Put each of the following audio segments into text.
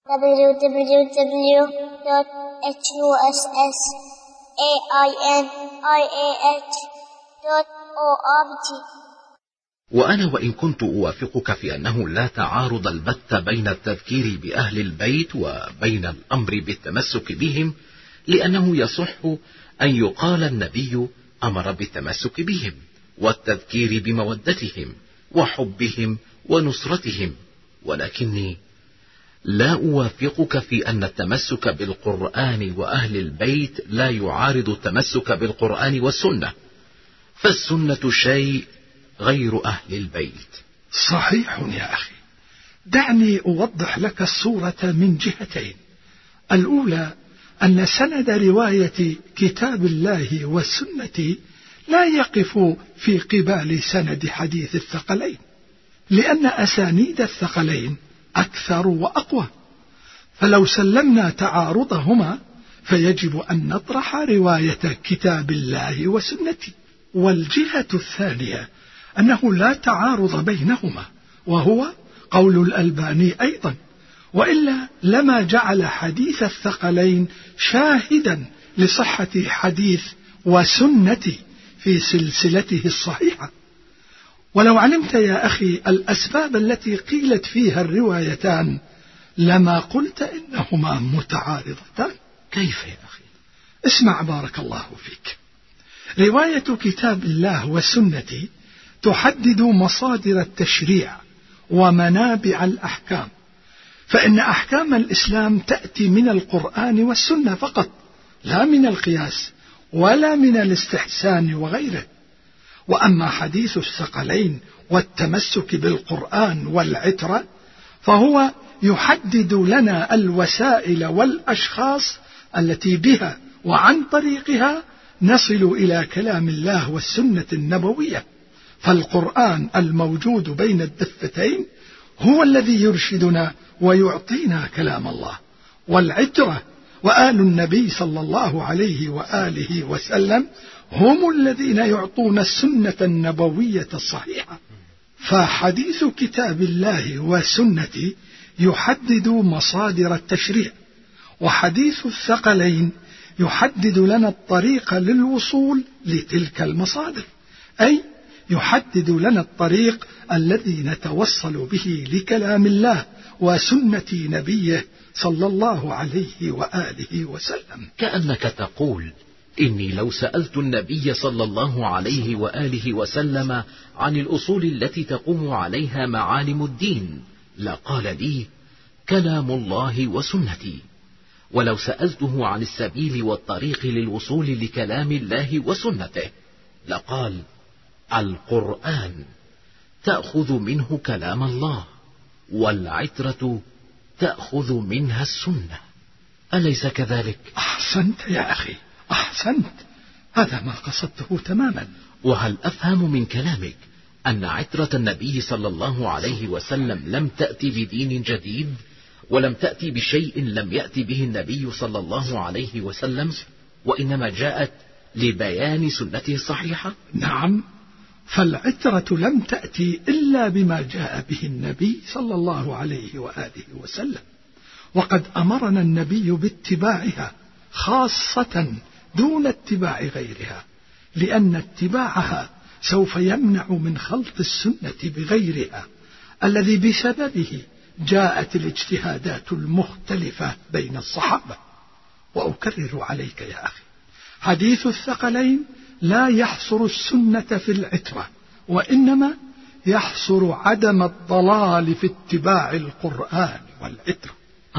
www.husainiah.org. وأنا وإن كنت أوافقك في أنه لا تعارض البتة بين التذكير بأهل البيت وبين الأمر بالتمسك بهم، لأنه يصح أن يقال النبي أمر بالتمسك بهم والتذكير بمودتهم وحبهم ونصرتهم، ولكني لا أوافقك في أن التمسك بالقرآن وأهل البيت لا يعارض التمسك بالقرآن والسنة، فالسنة شيء غير أهل البيت. صحيح يا أخي، دعني أوضح لك الصورة من جهتين. الأولى أن سند رواية كتاب الله والسنة لا يقف في قبال سند حديث الثقلين، لأن أسانيد الثقلين أكثر وأقوى، فلو سلمنا تعارضهما فيجب أن نطرح رواية كتاب الله وسنتي. والجهة الثانية أنه لا تعارض بينهما، وهو قول الألباني أيضا، وإلا لما جعل حديث الثقلين شاهدا لصحة حديث وسنة في سلسلته الصحيحة. ولو علمت يا أخي الأسباب التي قيلت فيها الروايتان لما قلت إنهما متعارضتان. كيف يا أخي؟ اسمع بارك الله فيك. رواية كتاب الله والسنة تحدد مصادر التشريع ومنابع الأحكام، فإن أحكام الإسلام تأتي من القرآن والسنة فقط، لا من القياس ولا من الاستحسان وغيره. وأما حديث الثقلين والتمسك بالقرآن والعترة فهو يحدد لنا الوسائل والأشخاص التي بها وعن طريقها نصل إلى كلام الله والسنة النبوية. فالقرآن الموجود بين الدفتين هو الذي يرشدنا ويعطينا كلام الله، والعترة وآل النبي صلى الله عليه وآله وسلم هم الذين يعطون السنة النبوية الصحيحة. فحديث كتاب الله وسنة يحدد مصادر التشريع، وحديث الثقلين يحدد لنا الطريق للوصول لتلك المصادر، أي يحدد لنا الطريق الذي نتوصل به لكلام الله وسنة نبيه صلى الله عليه وآله وسلم. كأنك تقول إني لو سألت النبي صلى الله عليه وآله وسلم عن الأصول التي تقوم عليها معالم الدين لقال لي كلام الله وسنتي، ولو سألته عن السبيل والطريق للوصول لكلام الله وسنته لقال القرآن تأخذ منه كلام الله، والعترة تأخذ منها السنة. أليس كذلك؟ أحسنت يا أخي، أحسنت، هذا ما قصدته تماما. وهل أفهم من كلامك أن عترة النبي صلى الله عليه وسلم لم تأتي بدين جديد، ولم تأتي بشيء لم يأتي به النبي صلى الله عليه وسلم، وإنما جاءت لبيان سنته الصحيحة؟ نعم، فالعترة لم تأتي إلا بما جاء به النبي صلى الله عليه وآله وسلم، وقد أمرنا النبي باتباعها خاصة دون اتباع غيرها، لأن اتباعها سوف يمنع من خلط السنة بغيرها الذي بسببه جاءت الاجتهادات المختلفة بين الصحابة. وأكرر عليك يا أخي، حديث الثقلين لا يحصر السنة في العترة، وإنما يحصر عدم الضلال في اتباع القرآن والعترة.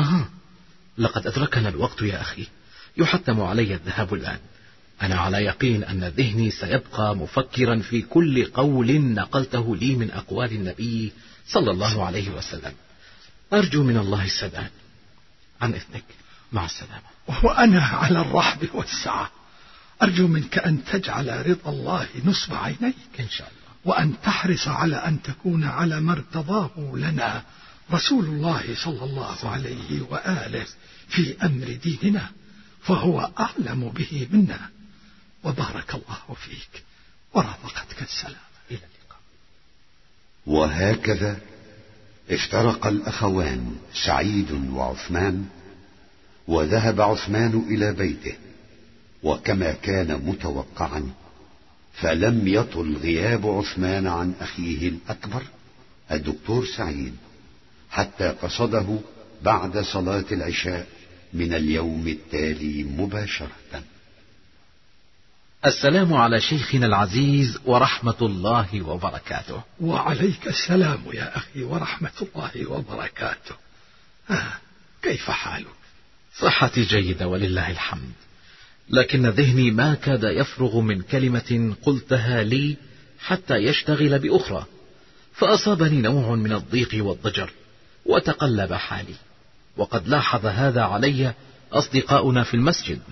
لقد أدركنا الوقت يا أخي، يحتم علي الذهاب الآن. أنا على يقين أن ذهني سيبقى مفكرا في كل قول نقلته لي من أقوال النبي صلى الله عليه وسلم. أرجو من الله السداد. عن إذنك، مع السلامة. وأنا على الرحب والسعة، أرجو منك أن تجعل رضا الله نصب عينيك إن شاء الله، وأن تحرص على أن تكون على ما ارتضاه لنا رسول الله صلى الله عليه وآله في أمر ديننا، فهو أعلم به منا. وبارك الله فيك ورافقتك السلام. إلى اللقاء. وهكذا افترق الأخوان سعيد وعثمان، وذهب عثمان إلى بيته، وكما كان متوقعا فلم يطل غياب عثمان عن أخيه الأكبر الدكتور سعيد حتى قصده بعد صلاة العشاء من اليوم التالي مباشرة. السلام على شيخنا العزيز ورحمة الله وبركاته. وعليك السلام يا أخي ورحمة الله وبركاته. كيف حالك؟ صحتي جيدة ولله الحمد، لكن ذهني ما كاد يفرغ من كلمة قلتها لي حتى يشتغل بأخرى، فأصابني نوع من الضيق والضجر وتقلب حالي، وقد لاحظ هذا علي أصدقاؤنا في المسجد.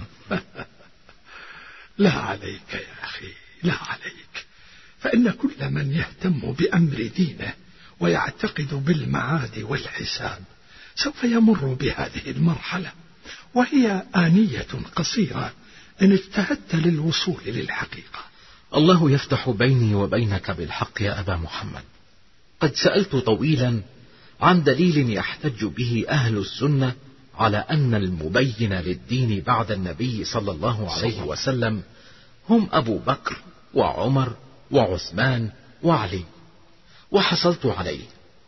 لا عليك يا أخي، لا عليك، فإن كل من يهتم بأمر دينه ويعتقد بالمعاد والحساب سوف يمر بهذه المرحلة، وهي آنية قصيرة إن اجتهدت للوصول للحقيقة. الله يفتح بيني وبينك بالحق يا أبا محمد. قد سألت طويلا عن دليل يحتج به أهل السنة على أن المبين للدين بعد النبي صلى الله عليه وسلم هم أبو بكر وعمر وعثمان وعلي، وحصلت عليه.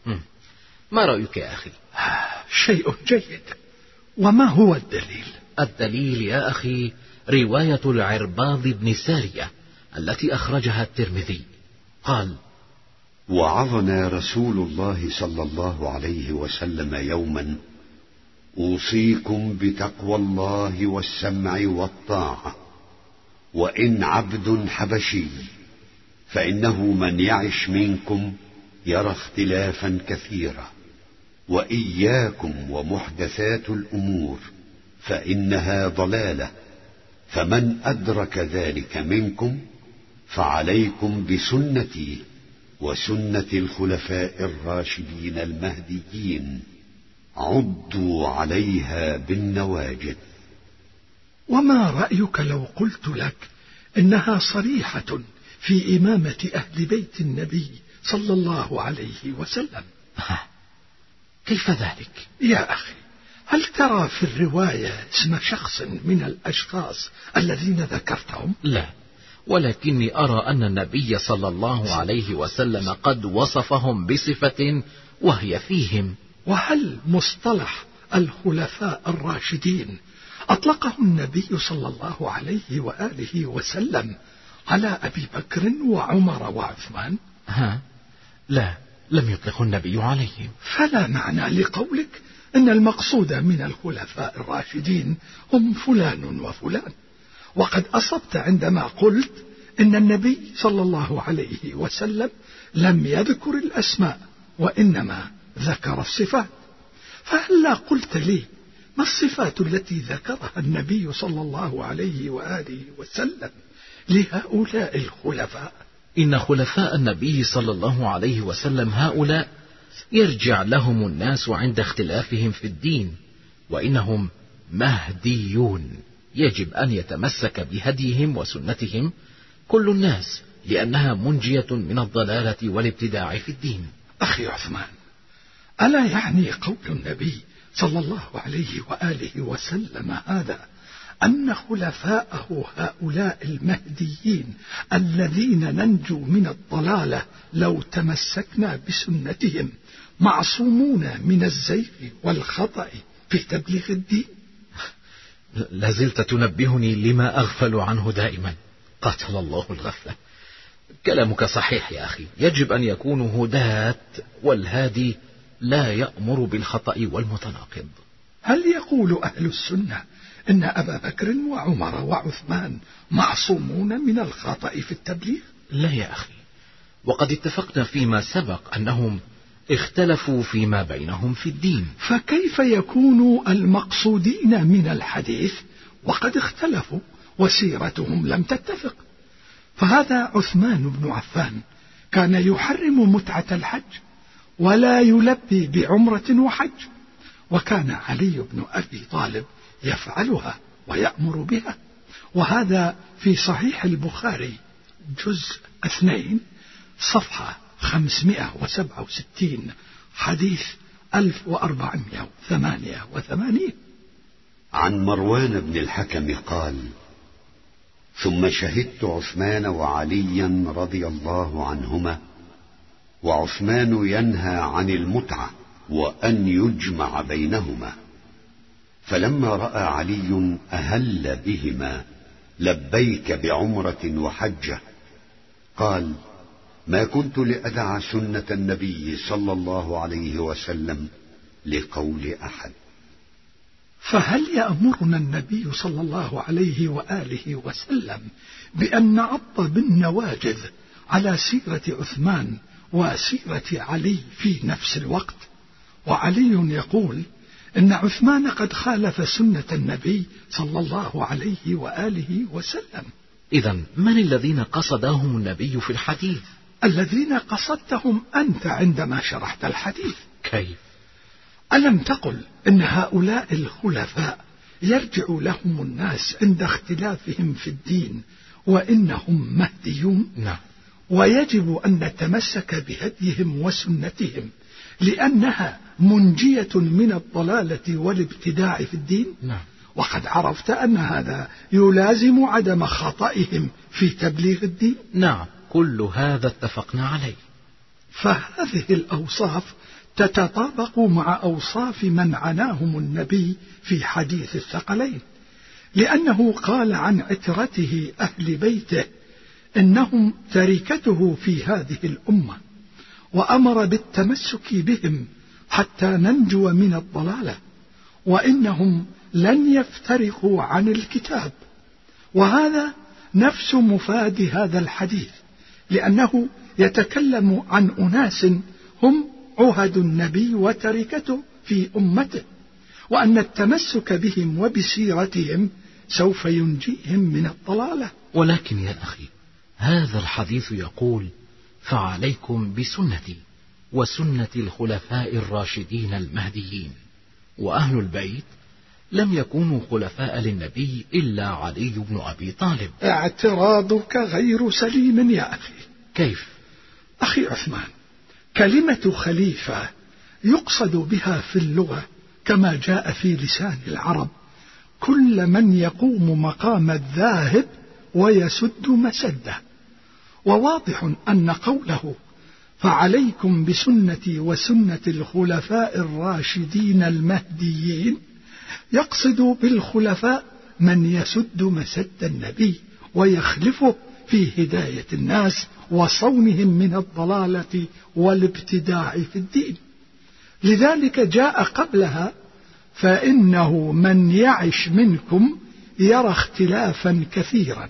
ما رأيك يا أخي؟ شيء جيد. وما هو الدليل؟ الدليل يا أخي رواية العرباض بن سارية التي أخرجها الترمذي، قال: وعظنا رسول الله صلى الله عليه وسلم يوما: أوصيكم بتقوى الله والسمع والطاعة، وإن عبد حبشي، فإنه من يعش منكم يرى اختلافا كثيرا، وإياكم ومحدثات الأمور فإنها ضلالة، فمن أدرك ذلك منكم فعليكم بسنتي وسنة الخلفاء الراشدين المهديين، عضوا عليها بالنواجذ. وما رأيك لو قلت لك إنها صريحة في إمامة أهل بيت النبي صلى الله عليه وسلم؟ كيف ذلك؟ يا أخي، هل ترى في الرواية اسم شخص من الأشخاص الذين ذكرتهم؟ لا، ولكني أرى أن النبي صلى الله عليه وسلم قد وصفهم بصفة وهي فيهم. وهل مصطلح الخلفاء الراشدين أطلقه النبي صلى الله عليه وآله وسلم على أبي بكر وعمر وعثمان؟ لا، لم يطلق النبي عليهم. فلا معنى لقولك إن المقصود من الخلفاء الراشدين هم فلان وفلان، وقد أصبت عندما قلت إن النبي صلى الله عليه وسلم لم يذكر الأسماء وإنما ذكر الصفات. فهلا قلت لي ما الصفات التي ذكرها النبي صلى الله عليه وآله وسلم لهؤلاء الخلفاء؟ إن خلفاء النبي صلى الله عليه وسلم هؤلاء يرجع لهم الناس عند اختلافهم في الدين، وإنهم مهديون، يجب أن يتمسك بهديهم وسنتهم كل الناس، لأنها منجية من الضلالة والابتداع في الدين. أخي عثمان، ألا يعني قول النبي صلى الله عليه وآله وسلم هذا أن خلفاءه هؤلاء المهديين الذين ننجو من الضلالة لو تمسكنا بسنتهم معصومون من الزيغ والخطأ في تبليغ الدين؟ لازلت تنبهني لما أغفل عنه دائما، قاتل الله الغفلة. كلامك صحيح يا أخي، يجب أن يكونوا هداة، والهادي لا يأمر بالخطأ والمتناقض. هل يقول أهل السنة إن أبا بكر وعمر وعثمان معصومون من الخطأ في التبليغ؟ لا يا أخي، وقد اتفقنا فيما سبق أنهم اختلفوا فيما بينهم في الدين. فكيف يكونوا المقصودين من الحديث وقد اختلفوا وسيرتهم لم تتفق؟ فهذا عثمان بن عفان كان يحرم متعة الحج ولا يلبي بعمرة وحج، وكان علي بن أبي طالب يفعلها ويأمر بها، وهذا في صحيح البخاري جزء 2 صفحة 567 حديث 1488. عن مروان بن الحكم قال: ثم شهدت عثمان وعليا رضي الله عنهما، وعثمان ينهى عن المتعة وأن يجمع بينهما، فلما رأى علي أهل بهما لبيك بعمرة وحجة قال: ما كنت لأدع سنة النبي صلى الله عليه وسلم لقول أحد. فهل يأمرنا النبي صلى الله عليه وآله وسلم بأن نعض بالنواجذ على سيرة عثمان وسيرة علي في نفس الوقت؟ وعلي يقول إن عثمان قد خالف سنة النبي صلى الله عليه وآله وسلم. إذن من الذين قصدهم النبي في الحديث؟ الذين قصدتهم أنت عندما شرحت الحديث. كيف؟ ألم تقل إن هؤلاء الخلفاء يرجع لهم الناس عند اختلافهم في الدين وإنهم مهديون؟ نعم. ويجب أن نتمسك بهديهم وسنتهم لأنها منجية من الضلالة والابتداع في الدين. نعم. وقد عرفت أن هذا يلازم عدم خطئهم في تبليغ الدين. نعم، كل هذا اتفقنا عليه. فهذه الأوصاف تتطابق مع أوصاف من عناهم النبي في حديث الثقلين، لأنه قال عن عترته أهل بيته إنهم تركته في هذه الأمة، وأمر بالتمسك بهم حتى ننجو من الضلالة، وإنهم لن يفترقوا عن الكتاب. وهذا نفس مفاد هذا الحديث، لأنه يتكلم عن أناس هم عهد النبي وتركته في أمته، وأن التمسك بهم وبسيرتهم سوف ينجيهم من الضلالة. ولكن يا أخي، هذا الحديث يقول: فعليكم بسنتي وسنة الخلفاء الراشدين المهديين، وأهل البيت لم يكونوا خلفاء للنبي إلا علي بن أبي طالب. اعتراضك غير سليم يا أخي. كيف؟ أخي عثمان، كلمة خليفة يقصد بها في اللغة كما جاء في لسان العرب كل من يقوم مقام الذاهب ويسد مسده. وواضح أن قوله فعليكم بسنتي وسنة الخلفاء الراشدين المهديين يقصد بالخلفاء من يسد مسد النبي ويخلفه في هداية الناس وصونهم من الضلالة والابتداع في الدين. لذلك جاء قبلها: فإنه من يعش منكم يرى اختلافا كثيرا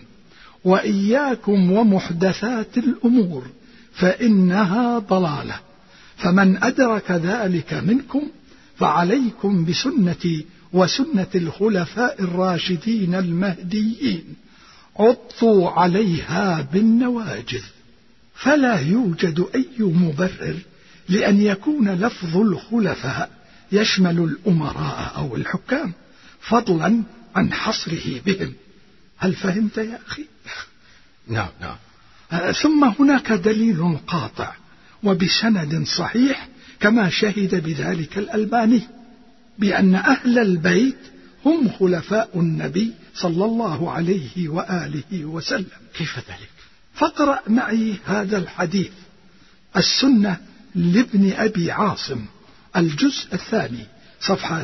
وإياكم ومحدثات الأمور فإنها ضلالة، فمن أدرك ذلك منكم فعليكم بسنتي وسنة الخلفاء الراشدين المهديين، عضوا عليها بالنواجذ. فلا يوجد أي مبرر لأن يكون لفظ الخلفاء يشمل الأمراء أو الحكام، فضلا عن حصره بهم. هل فهمت يا أخي؟ نعم نعم. ثم هناك دليل قاطع وبسند صحيح كما شهد بذلك الألباني بأن أهل البيت هم خلفاء النبي صلى الله عليه وآله وسلم. كيف ذلك؟ فاقرأ معي هذا الحديث: السنة لابن أبي عاصم، الجزء الثاني، صفحة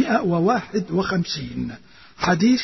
351، حديث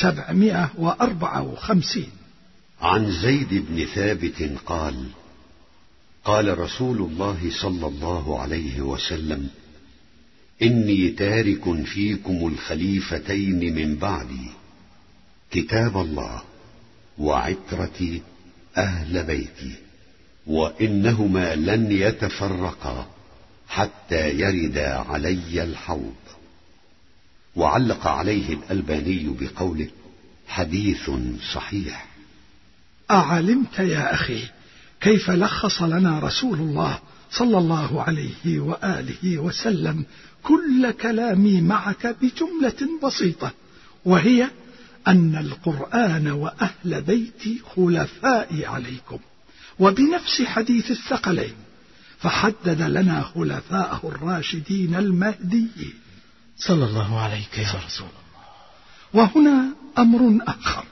754. عن زيد بن ثابت قال: قال رسول الله صلى الله عليه وسلم: إني تارك فيكم الخليفتين من بعدي، كتاب الله وعترتي أهل بيتي، وإنهما لن يتفرقا حتى يردا علي الحوض. وعلق عليه الألباني بقوله: حديث صحيح. أعلمت يا أخي كيف لخص لنا رسول الله صلى الله عليه وآله وسلم كل كلامي معك بجملة بسيطة، وهي أن القرآن وأهل بيتي خلفائي عليكم، وبنفس حديث الثقلين: فحدد لنا خلفاءه الراشدين المهديين صلى الله عليك يا رسول الله. وهنا أمر آخر،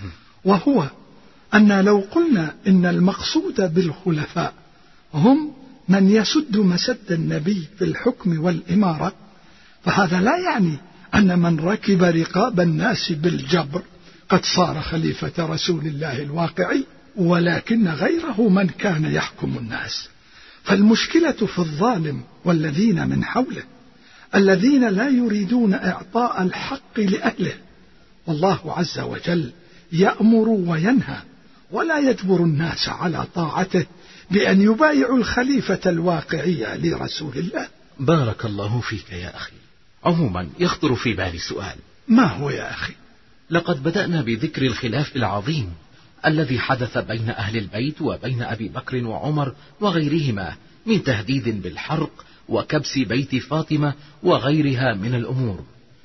وهو أن لو قلنا إن المقصود بالخلفاء هم من يسد مسد النبي في الحكم والإمارة، فهذا لا يعني أن من ركب رقاب الناس بالجبر قد صار خليفة رسول الله الواقعي، ولكن غيره من كان يحكم الناس. فالمشكلة في الظالم والذين من حوله الذين لا يريدون إعطاء الحق لأهله، والله عز وجل يأمر وينهى ولا يجبر الناس على طاعته بأن يبايعوا الخليفة الواقعي لرسول الله. بارك الله فيك يا أخي. عموما يخطر في بالي سؤال. ما هو يا أخي؟ لقد بدأنا بذكر الخلاف العظيم الذي حدث بين أهل البيت وبين أبي بكر وعمر وغيرهما من تهديد بالحرق وكبس بيت فاطمة وغيرها من الأمور،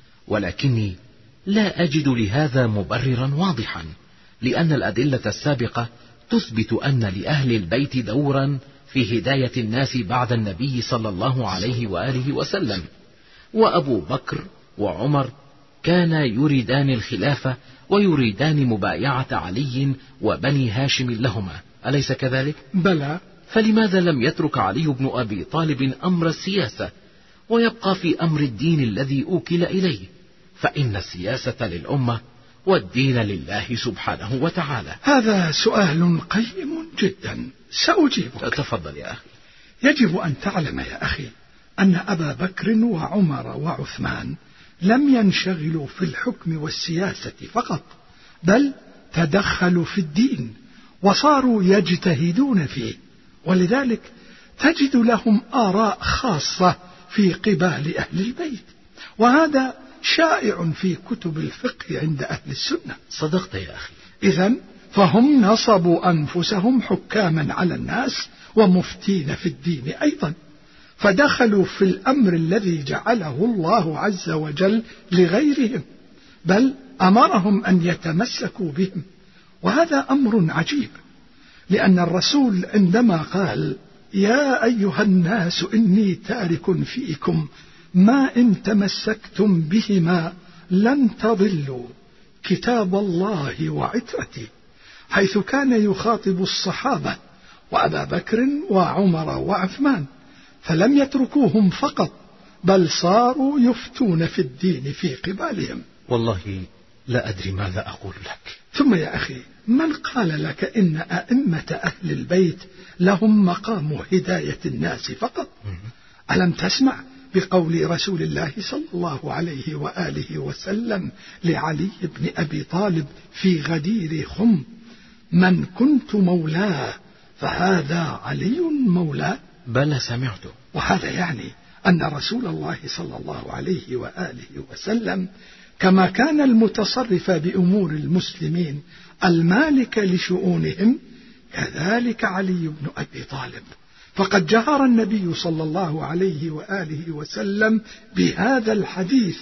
ولكني لا أجد لهذا مبررا واضحا، لأن الأدلة السابقة تثبت أن لأهل البيت دورا في هداية الناس بعد النبي صلى الله عليه وآله وسلم، وأبو بكر وعمر كانا يريدان الخلافة ويريدان مبايعة علي وبني هاشم لهما، أليس كذلك؟ بلى. فلماذا لم يترك علي بن أبي طالب أمر السياسة ويبقى في أمر الدين الذي أوكل إليه؟ فإن السياسة للأمة والدين لله سبحانه وتعالى. هذا سؤال قيم جدا، سأجيبك. تفضل يا أخي. يجب أن تعلم يا أخي أن أبا بكر وعمر وعثمان لم ينشغلوا في الحكم والسياسة فقط، بل تدخلوا في الدين وصاروا يجتهدون فيه، ولذلك تجد لهم آراء خاصة في قبال أهل البيت، وهذا شائع في كتب الفقه عند أهل السنة. صدقت يا أخي. إذن فهم نصبوا أنفسهم حكاما على الناس ومفتين في الدين أيضا، فدخلوا في الأمر الذي جعله الله عز وجل لغيرهم، بل أمرهم أن يتمسكوا بهم. وهذا أمر عجيب، لأن الرسول عندما قال يا أيها الناس إني تارك فيكم ما إن تمسكتم بهما لن تضلوا كتاب الله وعترتي، حيث كان يخاطب الصحابة وأبا بكر وعمر وعثمان، فلم يتركوهم فقط بل صاروا يفتون في الدين في قبالهم. والله لا أدري ماذا أقول لك. ثم يا أخي، من قال لك إن أئمة أهل البيت لهم مقام هداية الناس فقط؟ ألم تسمع بقول رسول الله صلى الله عليه وآله وسلم لعلي بن أبي طالب في غدير خم: من كنت مولاه فهذا علي مولاه؟ بلى سمعته. وهذا يعني أن رسول الله صلى الله عليه وآله وسلم كما كان المتصرف بأمور المسلمين المالك لشؤونهم، كذلك علي بن أبي طالب. فقد جهر النبي صلى الله عليه وآله وسلم بهذا الحديث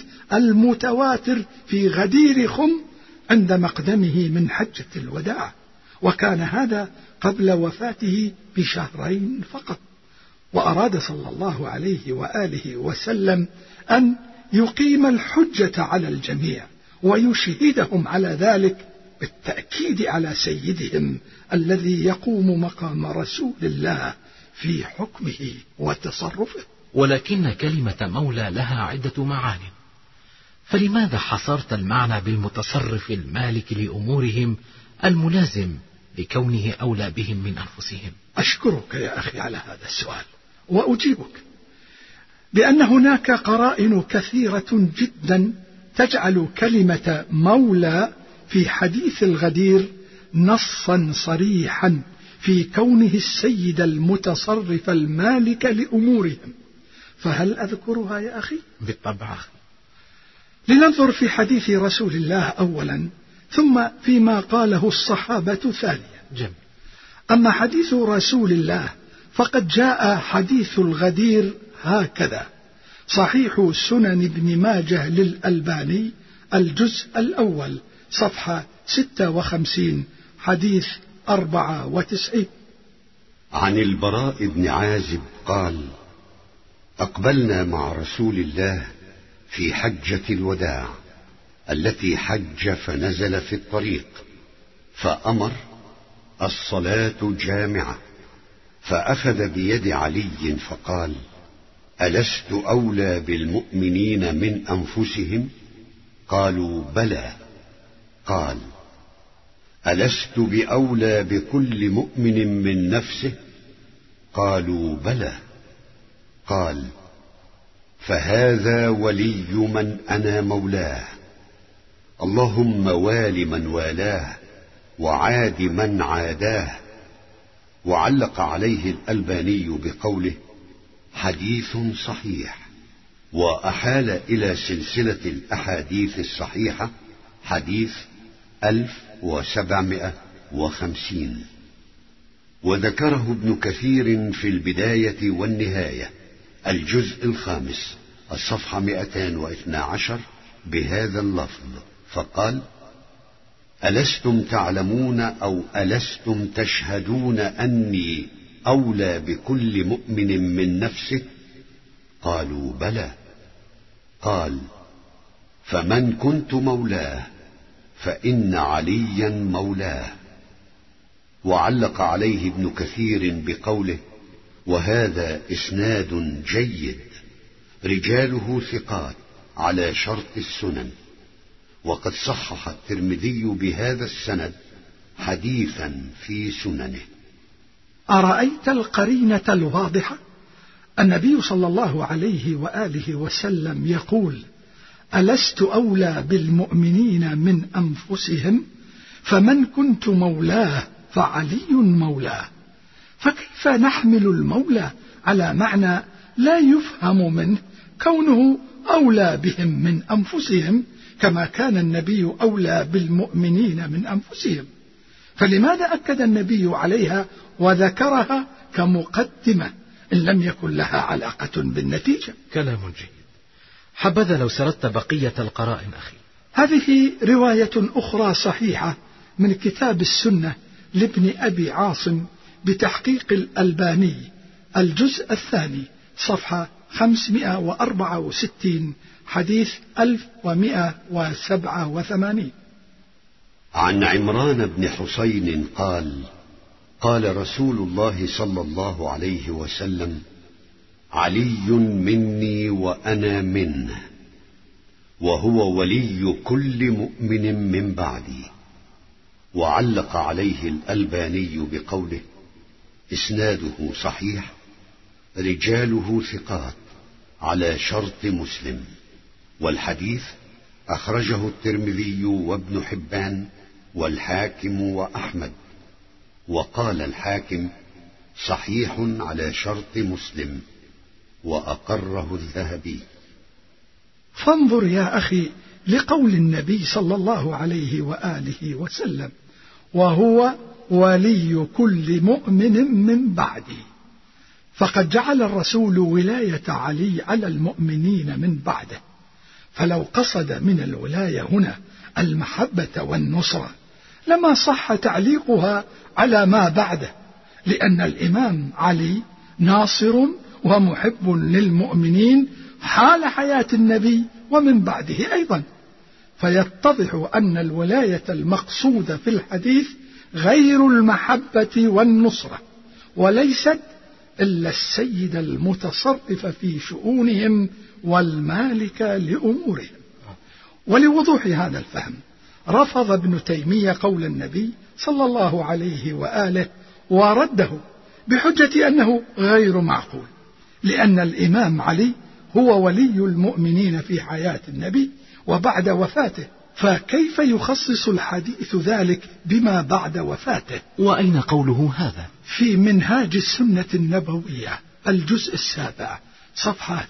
المتواتر في غدير خم عند مقدمه من حجة الوداع، وكان هذا قبل وفاته بشهرين فقط. وأراد صلى الله عليه وآله وسلم أن يقيم الحجة على الجميع ويشهدهم على ذلك بالتأكيد على سيدهم الذي يقوم مقام رسول الله في حكمه وتصرفه. ولكن كلمة مولى لها عدة معان، فلماذا حصرت المعنى بالمتصرف المالك لأمورهم الملازم لكونه أولى بهم من أنفسهم؟ أشكرك يا أخي على هذا السؤال، وأجيبك بأن هناك قرائن كثيرة جدا تجعل كلمة مولى في حديث الغدير نصا صريحا في كونه السيد المتصرف المالك لأمورهم. فهل أذكرها يا أخي؟ بالطبع. لننظر في حديث رسول الله أولا، ثم فيما قاله الصحابة ثانيا. جميل. أما حديث رسول الله فقد جاء حديث الغدير هكذا: صحيح سنن ابن ماجه للألباني الجزء الأول صفحة 56 حديث 94: عن البراء بن عازب قال: أقبلنا مع رسول الله في حجة الوداع التي حج فنزل في الطريق فأمر: الصلاة جامعة. فأخذ بيد علي فقال: ألست أولى بالمؤمنين من أنفسهم؟ قالوا: بلى. قال: ألست بأولى بكل مؤمن من نفسه؟ قالوا: بلى. قال: فهذا ولي من أنا مولاه، اللهم وال من والاه وعاد من عاداه. وعلق عليه الألباني بقوله: حديث صحيح، وأحال إلى سلسلة الأحاديث الصحيحة حديث 1750. وذكره ابن كثير في البداية والنهاية الجزء 5 الصفحة 212 بهذا اللفظ، فقال: ألستم تعلمون أو ألستم تشهدون أني أولى بكل مؤمن من نفسه؟ قالوا: بلى. قال: فمن كنت مولاه فإن عليا مولاه. وعلق عليه ابن كثير بقوله: وهذا إسناد جيد، رجاله ثقات على شرط السنن. وقد صحح الترمذي بهذا السند حديثا في سننه. أرأيت القرينة الواضحة؟ النبي صلى الله عليه وآله وسلم يقول: ألست أولى بالمؤمنين من أنفسهم؟ فمن كنت مولاه فعلي مولاه. فكيف نحمل المولى على معنى لا يفهم منه كونه أولى بهم من أنفسهم، كما كان النبي أولى بالمؤمنين من أنفسهم؟ فلماذا أكد النبي عليها وذكرها كمقدمة إن لم يكن لها علاقة بالنتيجة؟ كلام جيد. حبذا لو سردت بقية القرائن أخي. هذه رواية أخرى صحيحة من كتاب السنة لابن أبي عاصم بتحقيق الألباني، الجزء 2 صفحة 564 حديث 1187. عن عمران بن حسين قال: قال رسول الله صلى الله عليه وسلم: علي مني وأنا منه، وهو ولي كل مؤمن من بعدي. وعلق عليه الألباني بقوله: إسناده صحيح، رجاله ثقات على شرط مسلم. والحديث أخرجه الترمذي وابن حبان والحاكم وأحمد. وقال الحاكم: صحيح على شرط مسلم، وأقره الذهبي. فانظر يا أخي لقول النبي صلى الله عليه وآله وسلم: وهو ولي كل مؤمن من بعدي. فقد جعل الرسول ولاية علي على المؤمنين من بعده، فلو قصد من الولاية هنا المحبة والنصرة لما صح تعليقها على ما بعده، لأن الإمام علي ناصر ومحب للمؤمنين حال حياة النبي ومن بعده أيضا. فيتضح أن الولاية المقصودة في الحديث غير المحبة والنصرة، وليست إلا السيد المتصرف في شؤونهم والمالك لأمورهم. ولوضوح هذا الفهم رفض ابن تيمية قول النبي صلى الله عليه وآله ورده بحجة أنه غير معقول، لأن الإمام علي هو ولي المؤمنين في حياة النبي وبعد وفاته، فكيف يخصص الحديث ذلك بما بعد وفاته؟ وأين قوله هذا؟ في منهاج السنة النبوية الجزء 7 صفحة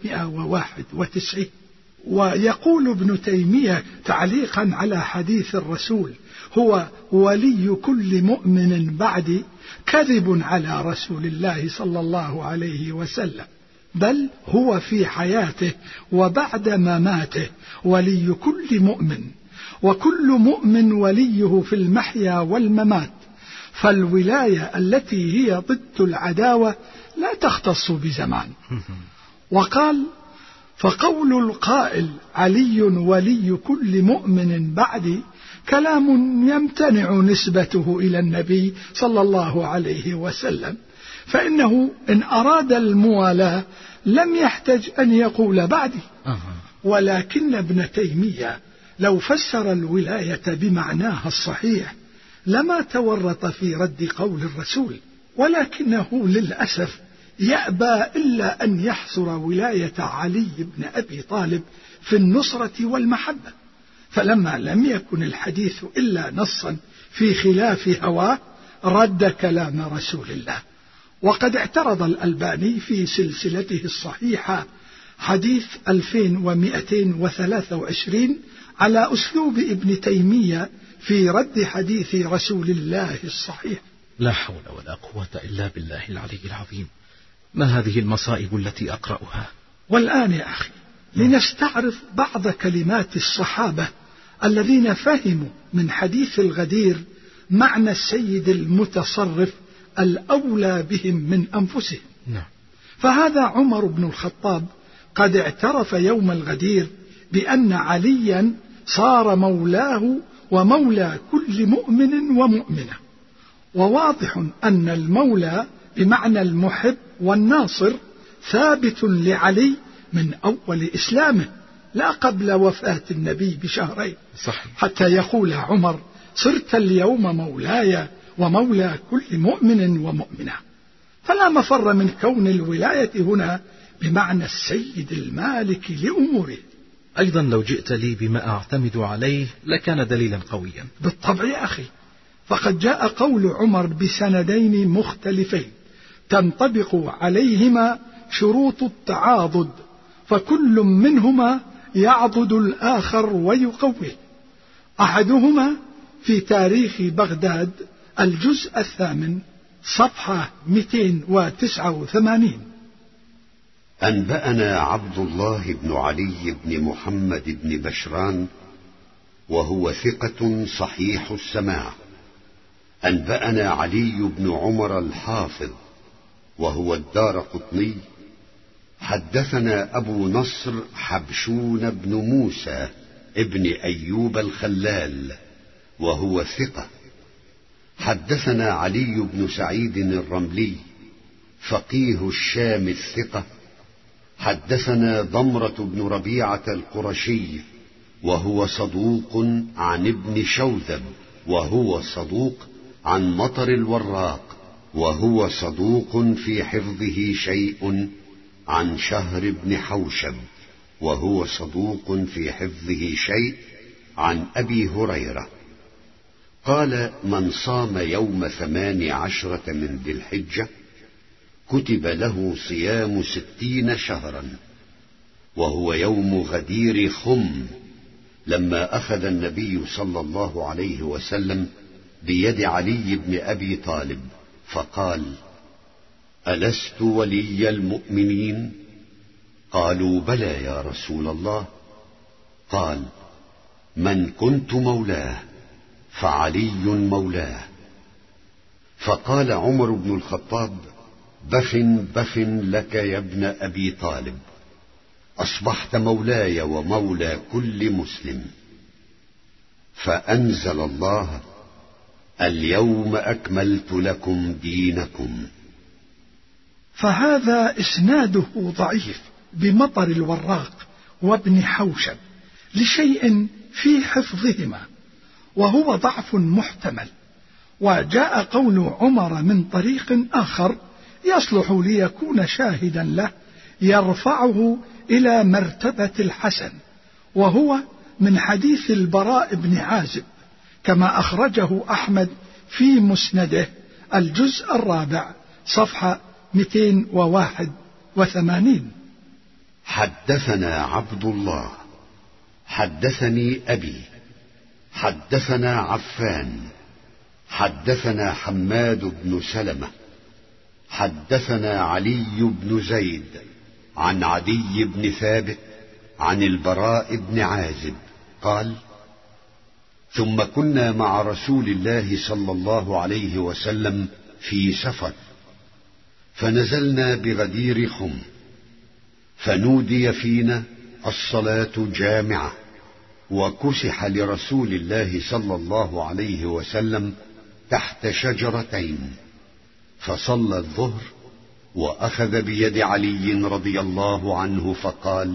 391. ويقول ابن تيمية تعليقا على حديث الرسول: هو ولي كل مؤمن بعدي، كذب على رسول الله صلى الله عليه وسلم، بل هو في حياته وبعد مماته ولي كل مؤمن، وكل مؤمن وليه في المحيا والممات. فالولاية التي هي ضد العداوة لا تختص بزمان. وقال: فقول القائل علي ولي كل مؤمن بعدي كلام يمتنع نسبته إلى النبي صلى الله عليه وسلم، فإنه إن أراد الموالاة لم يحتج أن يقول بعدي. ولكن ابن تيمية لو فسر الولاية بمعناها الصحيح لما تورط في رد قول الرسول، ولكنه للأسف يأبى إلا أن يحصر ولاية علي بن أبي طالب في النصرة والمحبة، فلما لم يكن الحديث إلا نصا في خلاف هواه رد كلام رسول الله. وقد اعترض الألباني في سلسلته الصحيحة حديث 2223 على أسلوب ابن تيمية في رد حديث رسول الله الصحيح. لا حول ولا قوة إلا بالله العلي العظيم. ما هذه المصائب التي أقرأها؟ والآن يا أخي لنستعرض بعض كلمات الصحابة الذين فهموا من حديث الغدير معنى السيد المتصرف الأولى بهم من أنفسهم. فهذا عمر بن الخطاب قد اعترف يوم الغدير بأن عليا صار مولاه ومولى كل مؤمن ومؤمنة، وواضح أن المولى بمعنى المحب والناصر ثابت لعلي من أول إسلامه لا قبل وفاة النبي بشهرين. صحيح. حتى يقول عمر: صرت اليوم مولاي ومولى كل مؤمن ومؤمنة. فلا مفر من كون الولاية هنا بمعنى السيد المالك لأموره. أيضا لو جئت لي بما أعتمد عليه لكان دليلا قويا. بالطبع يا أخي، فقد جاء قول عمر بسندين مختلفين تنطبق عليهما شروط التعاضد، فكل منهما يعضد الآخر ويقويه. أحدهما في تاريخ بغداد الجزء 8 صفحة 289: أنبأنا عبد الله بن علي بن محمد بن بشران وهو ثقة صحيح السماع. أنبأنا علي بن عمر الحافظ وهو الدارقطني. حدثنا أبو نصر حبشون بن موسى ابن أيوب الخلال وهو ثقة. حدثنا علي بن سعيد الرملي فقيه الشام الثقة. حدثنا ضمرة بن ربيعة القرشي وهو صدوق عن ابن شوذب وهو صدوق، عن مطر الوراق وهو صدوق في حفظه شيء، عن شهر بن حوشب وهو صدوق في حفظه شيء، عن أبي هريرة قال: من صام يوم 18 من ذي الحجة كتب له صيام 60 شهرا، وهو يوم غدير خم، لما أخذ النبي صلى الله عليه وسلم بيد علي بن أبي طالب فقال: ألست ولي المؤمنين؟ قالوا: بلى يا رسول الله. قال: من كنت مولاه فعلي مولاه. فقال عمر بن الخطاب: بخ بخ لك يا ابن أبي طالب، أصبحت مولاي ومولى كل مسلم. فأنزل الله: اليوم أكملت لكم دينكم. فهذا إسناده ضعيف بمطر الوراق وابن حوشب لشيء في حفظهما، وهو ضعف محتمل. وجاء قول عمر من طريق آخر يصلح ليكون شاهدا له يرفعه إلى مرتبة الحسن، وهو من حديث البراء بن عازب، كما أخرجه أحمد في مسنده الجزء 4 صفحة 281: حدثنا عبد الله حدثني أبي حدثنا عفان حدثنا حماد بن سلمة حدثنا علي بن زيد عن عدي بن ثابت عن البراء بن عازب قال: ثم كنا مع رسول الله صلى الله عليه وسلم في سفر، فنزلنا بغدير خم، فنودي فينا الصلاة جامعة، وكسح لرسول الله صلى الله عليه وسلم تحت شجرتين، فصلى الظهر وأخذ بيد علي رضي الله عنه فقال: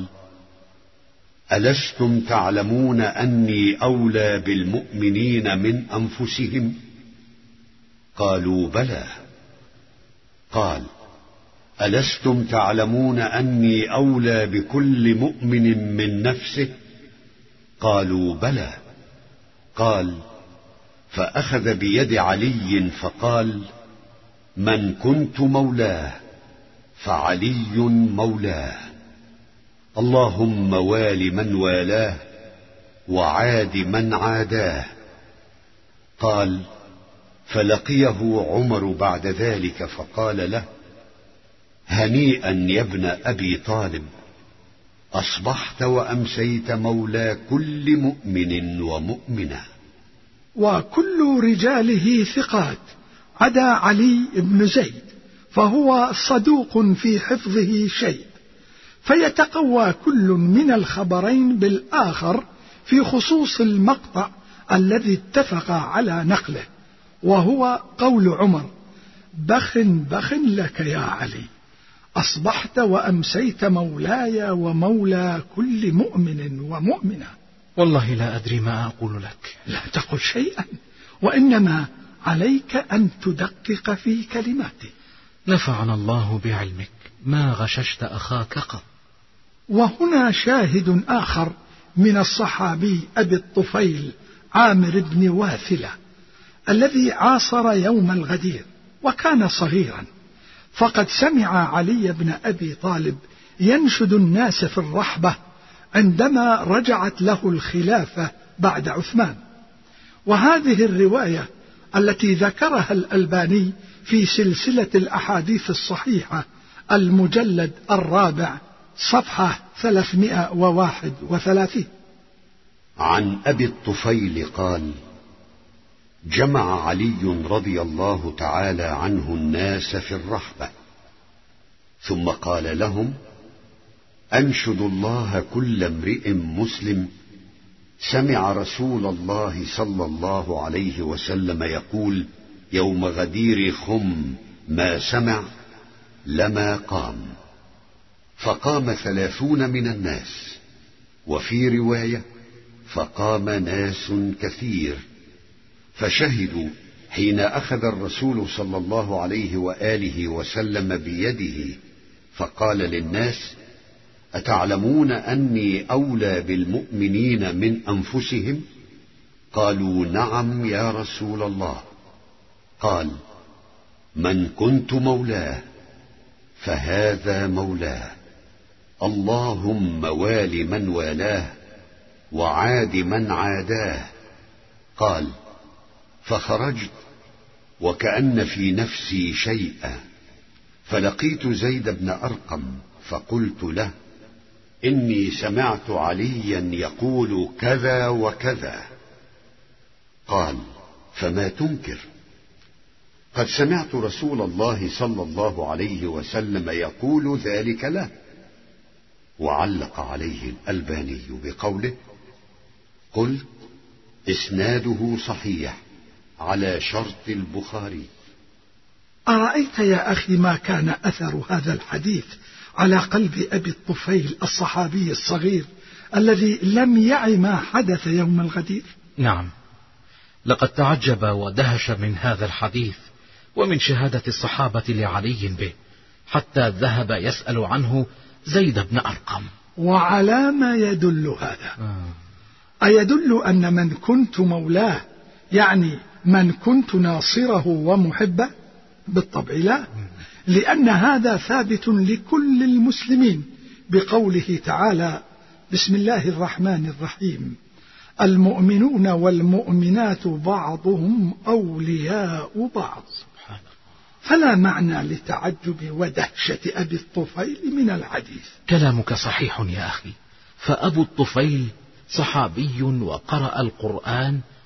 ألستم تعلمون أني أولى بالمؤمنين من أنفسهم؟ قالوا: بلى. قال: ألستم تعلمون أني أولى بكل مؤمن من نفسه؟ قالوا: بلى. قال: فأخذ بيد علي فقال: من كنت مولاه فعلي مولاه، اللهم وال من والاه وعاد من عاداه. قال: فلقيه عمر بعد ذلك فقال له: هنيئا يا ابن أبي طالب، أصبحت وأمسيت مولى كل مؤمن ومؤمنة. وكل رجاله ثقات عدا علي بن زيد، فهو صدوق في حفظه شيء، فيتقوى كل من الخبرين بالآخر في خصوص المقطع الذي اتفق على نقله، وهو قول عمر: بخ بخ لك يا علي، أصبحت وأمسيت مولاي ومولى كل مؤمن ومؤمنة. والله لا أدري ما أقول لك. لا تقل شيئا، وإنما عليك أن تدقق في كلماته. نفعنا الله بعلمك، ما غششت أخاك قط. وهنا شاهد آخر من الصحابي أبي الطفيل عامر بن واثلة الذي عاصر يوم الغدير وكان صغيرا، فقد سمع علي بن أبي طالب ينشد الناس في الرحبة عندما رجعت له الخلافة بعد عثمان. وهذه الرواية التي ذكرها الألباني في سلسلة الأحاديث الصحيحة المجلد 4 صفحة 331. عن أبي الطفيل قال: جمع علي رضي الله تعالى عنه الناس في الرحبة، ثم قال لهم: أنشد الله كل امرئ مسلم سمع رسول الله صلى الله عليه وسلم يقول يوم غدير خم ما سمع لما قام. فقام 30 من الناس، وفي رواية فقام ناس كثير، فشهدوا حين أخذ الرسول صلى الله عليه وآله وسلم بيده فقال للناس: أتعلمون أني أولى بالمؤمنين من أنفسهم؟ قالوا: نعم يا رسول الله. قال: من كنت مولاه فهذا مولاه، اللهم وال من والاه وعاد من عاداه. قال: فخرجت وكأن في نفسي شيئا، فلقيت زيد بن أرقم فقلت له: إني سمعت عليا يقول كذا وكذا. قال: فما تنكر؟ قد سمعت رسول الله صلى الله عليه وسلم يقول ذلك له. وعلق عليه الألباني بقوله: قلت إسناده صحيح على شرط البخاري. أرأيت يا أخي ما كان أثر هذا الحديث على قلب أبي الطفيل الصحابي الصغير الذي لم يعي ما حدث يوم الغدير؟ نعم، لقد تعجب ودهش من هذا الحديث ومن شهادة الصحابة لعلي به، حتى ذهب يسأل عنه زيد بن أرقم. وعلى ما يدل هذا؟ أيدل أن من كنت مولاه يعني من كنت ناصره ومحبه؟ بالطبع لا، لأن هذا ثابت لكل المسلمين بقوله تعالى: بسم الله الرحمن الرحيم: المؤمنون والمؤمنات بعضهم أولياء بعض. فلا معنى لتعجب ودهشة أبي الطفيل من الحديث. كلامك صحيح يا أخي، فأبو الطفيل صحابي وقرأ القرآن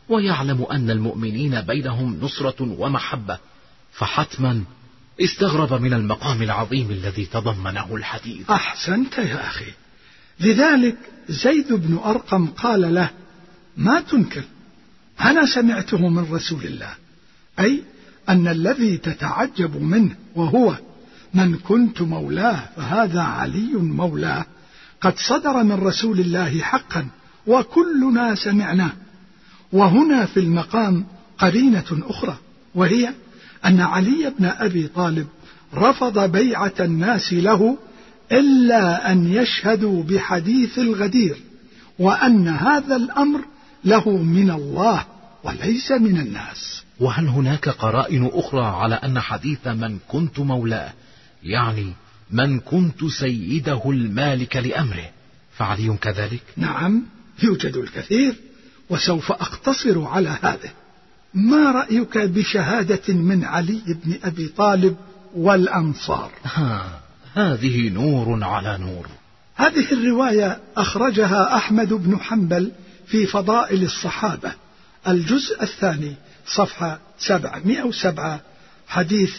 ويعلم أن المؤمنين بينهم نصرة ومحبة، فحتما استغرب من المقام العظيم الذي تضمنه الحديث. أحسنت يا أخي. لذلك زيد بن أرقم قال له: ما تنكر، أنا سمعته من رسول الله، أي أن الذي تتعجب منه وهو من كنت مولاه فهذا علي مولاه قد صدر من رسول الله حقا وكلنا سمعناه. وهنا في المقام قرينة أخرى، وهي أن علي بن أبي طالب رفض بيعة الناس له إلا أن يشهدوا بحديث الغدير، وأن هذا الأمر له من الله وليس من الناس. وهل هناك قرائن أخرى على أن حديث من كنت مولاه يعني من كنت سيده المالك لأمره، فعلي كذلك؟ نعم، يوجد الكثير، وسوف أقتصر على هذا. ما رأيك بشهادة من علي بن أبي طالب والأنصار؟ هذه نور على نور. هذه الرواية أخرجها أحمد بن حنبل في فضائل الصحابة الجزء الثاني صفحة 707 حديث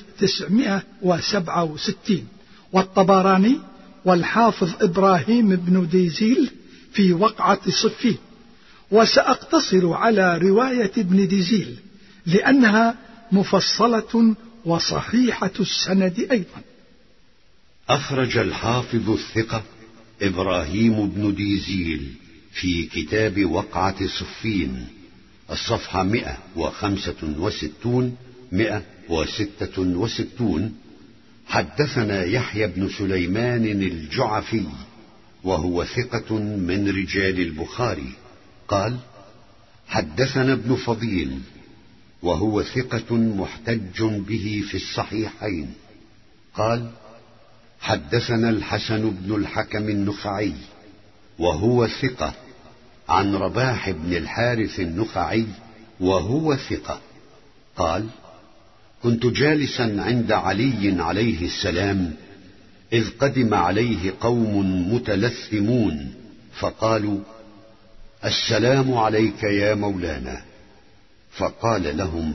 967، والطبراني والحافظ إبراهيم بن ديزيل في وقعة صفين. وسأقتصر على رواية ابن ديزيل لأنها مفصلة وصحيحة السند أيضا. أخرج الحافظ الثقة إبراهيم بن ديزيل في كتاب وقعة صفين الصفحة 165 166: حدثنا يحيى بن سليمان الجعفي وهو ثقة من رجال البخاري قال: حدثنا ابن فضيل وهو ثقة محتج به في الصحيحين قال: حدثنا الحسن بن الحكم النخعي وهو ثقة عن رباح بن الحارث النخعي وهو ثقة قال: كنت جالسا عند علي عليه السلام إذ قدم عليه قوم متلثمون فقالوا: السلام عليك يا مولانا. فقال لهم: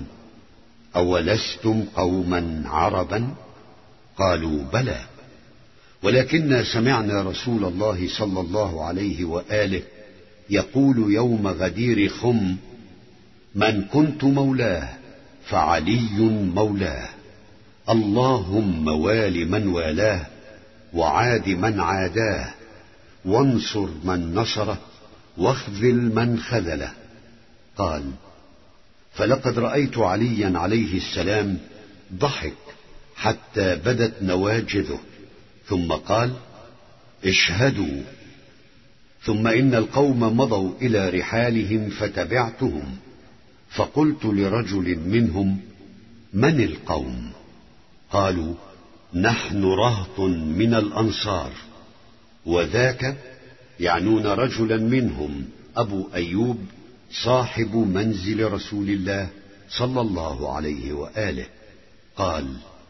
أولستم قوما عربا؟ قالوا: بلى، ولكننا سمعنا رسول الله صلى الله عليه وآله يقول يوم غدير خم: من كنت مولاه فعلي مولاه، اللهم وال من والاه وعاد من عاداه وانصر من نصره واخذل من خذله. قال: فلقد رأيت عليا عليه السلام ضحك حتى بدت نواجذه، ثم قال: اشهدوا. ثم إن القوم مضوا إلى رحالهم فتبعتهم، فقلت لرجل منهم: من القوم؟ قالوا: نحن رهط من الأنصار. وذاك يعنون رجلا منهم أبو أيوب صاحب منزل رسول الله صلى الله عليه وآله. قال: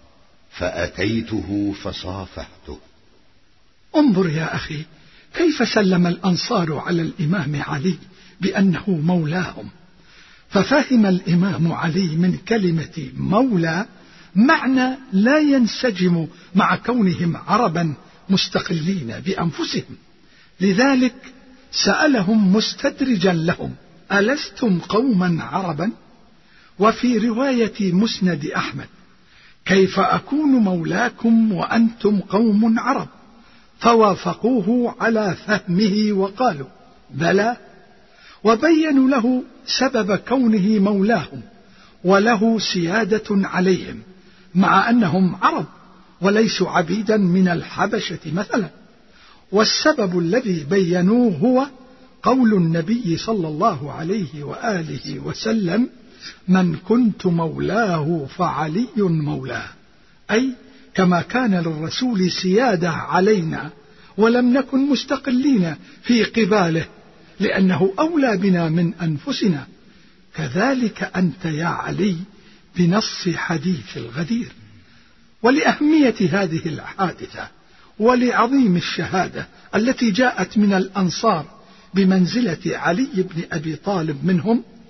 فأتيته فصافحته. انظر يا أخي كيف سلم الأنصار على الإمام علي بأنه مولاهم، ففهم الإمام علي من كلمة مولى معنى لا ينسجم مع كونهم عربا مستقلين بأنفسهم. لذلك سألهم مستدرجا لهم: ألستم قوما عربا؟ وفي رواية مسند أحمد: كيف أكون مولاكم وأنتم قوم عرب؟ فوافقوه على فهمه وقالوا: بلى، وبينوا له سبب كونه مولاهم وله سيادة عليهم، مع أنهم عرب وليسوا عبيدا من الحبشة مثلا. والسبب الذي بينوه هو قول النبي صلى الله عليه وآله وسلم: من كنت مولاه فعلي مولاه، أي كما كان للرسول سيادة علينا ولم نكن مستقلين في قباله لأنه أولى بنا من أنفسنا، كذلك أنت يا علي بنص حديث الغدير. ولأهمية هذه الحادثة ولعظيم الشهادة التي جاءت من الأنصار بمنزلة علي بن أبي طالب منهم،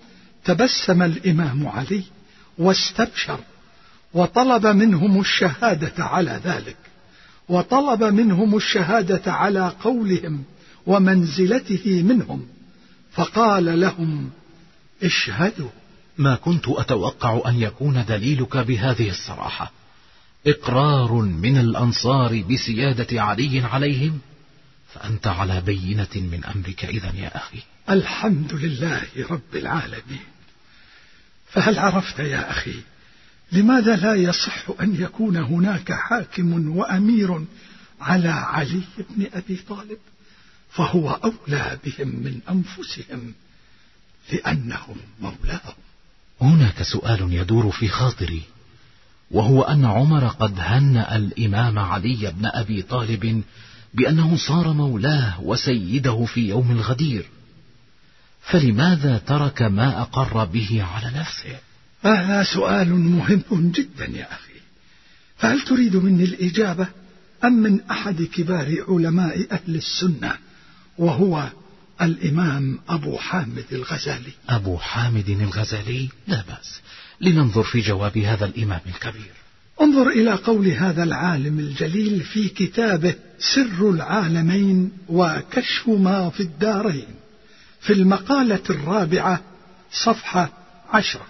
تبسم الإمام علي واستبشر، وطلب منهم الشهادة على ذلك، وطلب منهم الشهادة على قولهم ومنزلته منهم، فقال لهم: اشهدوا. ما كنت أتوقع أن يكون دليلك بهذه الصراحة إقرار من الأنصار بسيادة علي عليهم، فأنت على بينة من أمرك إذن يا أخي. الحمد لله رب العالمين. فهل عرفت يا أخي لماذا لا يصح أن يكون هناك حاكم وأمير على علي بن أبي طالب؟ فهو أولى بهم من أنفسهم، لأنهم مولاهم. هناك سؤال يدور في خاطري، وهو أن عمر قد هنأ الإمام علي بن أبي طالب بأنه صار مولاه وسيده في يوم الغدير، فلماذا ترك ما أقر به على نفسه؟ هذا سؤال مهم جدا يا أخي، فهل تريد مني الإجابة أم من أحد كبار علماء أهل السنة، وهو الإمام أبو حامد الغزالي؟ أبو حامد الغزالي؟ لا بأس، لننظر في جواب هذا الإمام الكبير. انظر إلى قول هذا العالم الجليل في كتابه سر العالمين وكشف ما في الدارين، في المقالة 4 صفحة 10: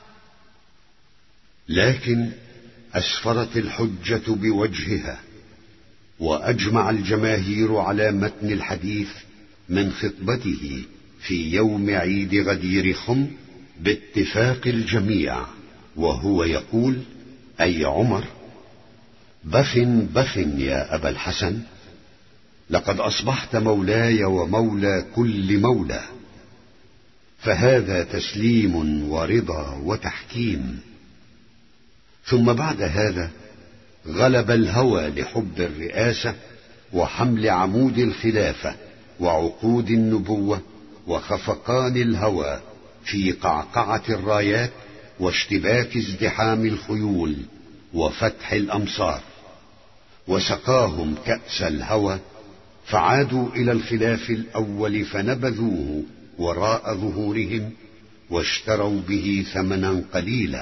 لكن أسفرت الحجة بوجهها، وأجمع الجماهير على متن الحديث من خطبته في يوم عيد غدير خم باتفاق الجميع، وهو يقول أي عمر: بخ بخ يا أبا الحسن، لقد أصبحت مولاي ومولى كل مولى، فهذا تسليم ورضا وتحكيم. ثم بعد هذا غلب الهوى لحب الرئاسة وحمل عمود الخلافة وعقود النبوة وخفقان الهوى في قعقعة الرايات واشتباك ازدحام الخيول وفتح الأمصار، وسقاهم كأس الهوى فعادوا إلى الخلاف الأول فنبذوه وراء ظهورهم واشتروا به ثمنا قليلا.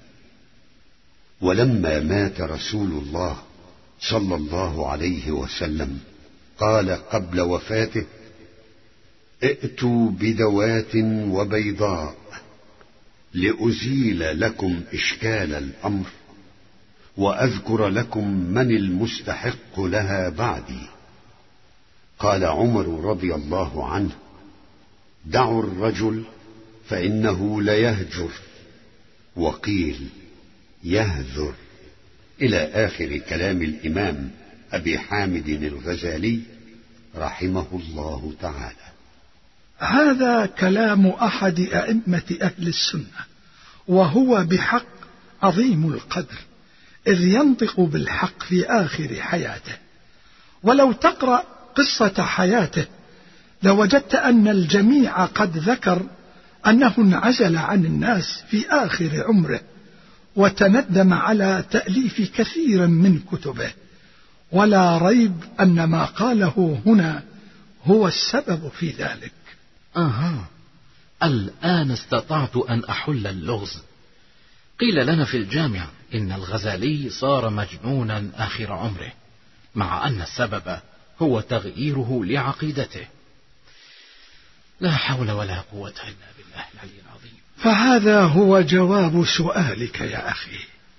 ولما مات رسول الله صلى الله عليه وسلم قال قبل وفاته: ائتوا بدوات وبيضاء لأزيل لكم إشكال الأمر وأذكر لكم من المستحق لها بعدي. قال عمر رضي الله عنه: دعوا الرجل فإنه ليهجر، وقيل يهذر، إلى آخر كلام الإمام أبي حامد الغزالي رحمه الله تعالى. هذا كلام أحد أئمة أهل السنة، وهو بحق عظيم القدر، إذ ينطق بالحق في آخر حياته. ولو تقرأ قصة حياته لوجدت أن الجميع قد ذكر أنه انعزل عن الناس في آخر عمره، وتندم على تأليف كثير من كتبه، ولا ريب أن ما قاله هنا هو السبب في ذلك. الآن استطعت أن أحل اللغز. قيل لنا في الجامعة إن الغزالي صار مجنونا آخر عمره، مع أن السبب هو تغييره لعقيدته. لا حول ولا قوة إلا بالله العلي العظيم. فهذا هو جواب سؤالك يا أخي.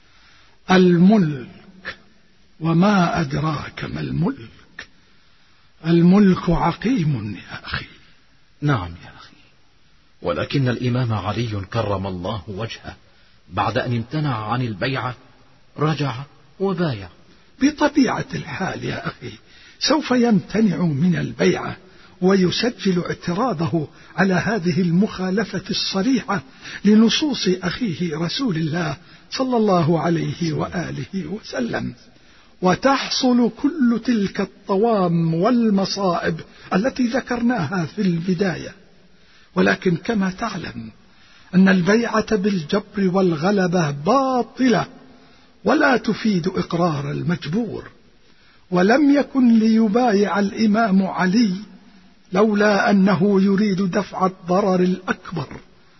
الملك، وما أدراك ما الملك؟ الملك عقيم يا أخي. نعم يا أخي، ولكن الإمام علي كرم الله وجهه بعد أن امتنع عن البيعة رجع وبايع. بطبيعة الحال يا أخي سوف يمتنع من البيعة ويسجل اعتراضه على هذه المخالفة الصريحة لنصوص أخيه رسول الله صلى الله عليه وآله وسلم، وتحصل كل تلك الطوام والمصائب التي ذكرناها في البداية. ولكن كما تعلم أن البيعة بالجبر والغلبة باطلة ولا تفيد إقرار المجبور، ولم يكن ليبايع الإمام علي لولا أنه يريد دفع الضرر الأكبر،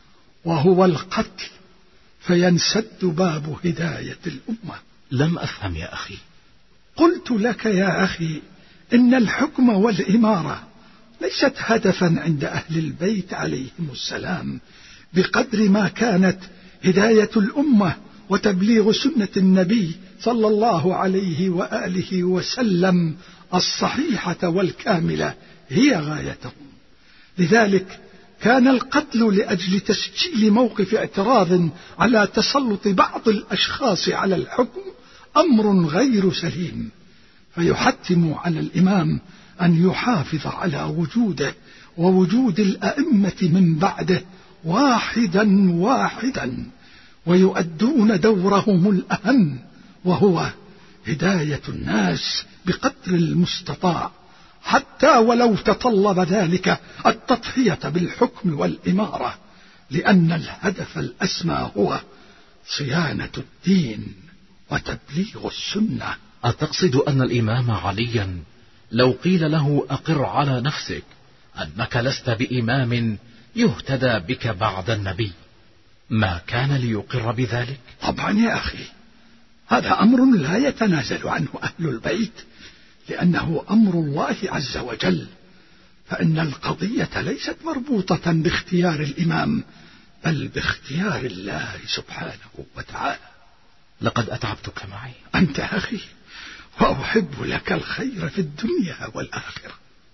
وهو القتل، فينسد باب هداية الأمة. لم أفهم يا أخي. قلت لك يا أخي إن الحكم والإمارة ليست هدفا عند أهل البيت عليهم السلام بقدر ما كانت هداية الأمة وتبليغ سنة النبي صلى الله عليه وآله وسلم الصحيحة والكاملة هي غايتهم. لذلك كان القتل لأجل تسجيل موقف اعتراض على تسلط بعض الأشخاص على الحكم أمر غير سليم، فيحتم على الإمام أن يحافظ على وجوده ووجود الأئمة من بعده واحدا واحدا، ويؤدون دورهم الأهم، وهو هداية الناس بقدر المستطاع، حتى ولو تطلب ذلك التضحية بالحكم والإمارة، لأن الهدف الأسمى هو صيانة الدين وتبليغ السنة. أتقصد أن الإمام عليا لو قيل له أقر على نفسك أنك لست بإمام يهتدى بك بعد النبي ما كان ليقر بذلك؟ طبعا يا أخي، هذا أمر لا يتنازل عنه أهل البيت، لأنه أمر الله عز وجل، فإن القضية ليست مربوطة باختيار الإمام بل باختيار الله سبحانه وتعالى. لقد أتعبتك معي. أنت أخي، وأحب لك الخير في الدنيا والآخرة.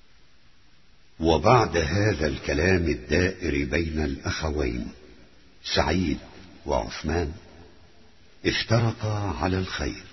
وبعد هذا الكلام الدائر بين الأخوين سعيد وعثمان افترقا على الخير،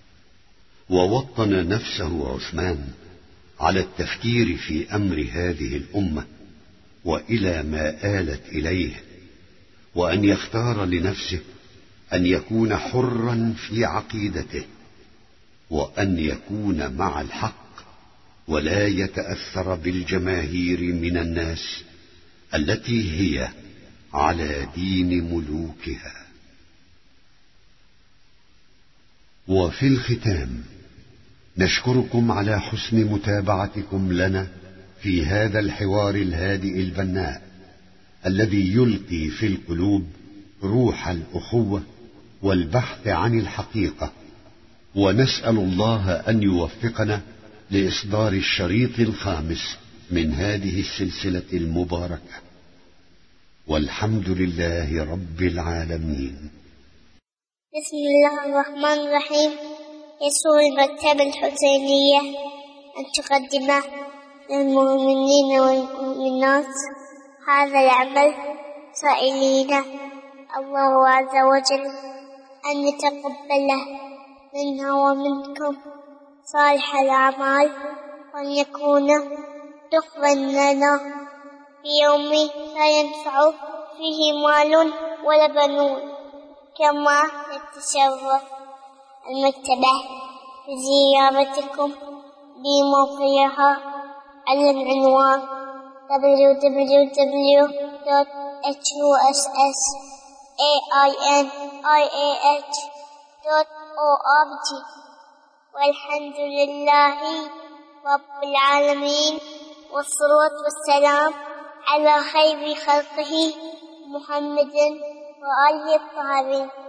ووطن نفسه عثمان على التفكير في أمر هذه الأمة وإلى ما آلت إليه، وأن يختار لنفسه أن يكون حرا في عقيدته، وأن يكون مع الحق ولا يتأثر بالجماهير من الناس التي هي على دين ملوكها. وفي الختام نشكركم على حسن متابعتكم لنا في هذا الحوار الهادئ البناء الذي يلقي في القلوب روح الأخوة والبحث عن الحقيقة، ونسأل الله أن يوفقنا لإصدار الشريط الخامس من هذه السلسلة المباركة، والحمد لله رب العالمين. بسم الله الرحمن الرحيم. يسر المكتبة الحسينية أن تقدم للمؤمنين والمؤمنات هذا العمل، سائلين الله عز وجل أن يتقبله منا ومنكم صالح الأعمال، وأن يكون دخلا لنا في يوم لا ينفع فيه مال ولا بنون. كما نتشرف المكتبة بزيارتكم بموقعها على العنوان www.hussainih.org. والحمد لله رب العالمين، والصلاة والسلام على خير خلقه محمد وآله الطاهرين.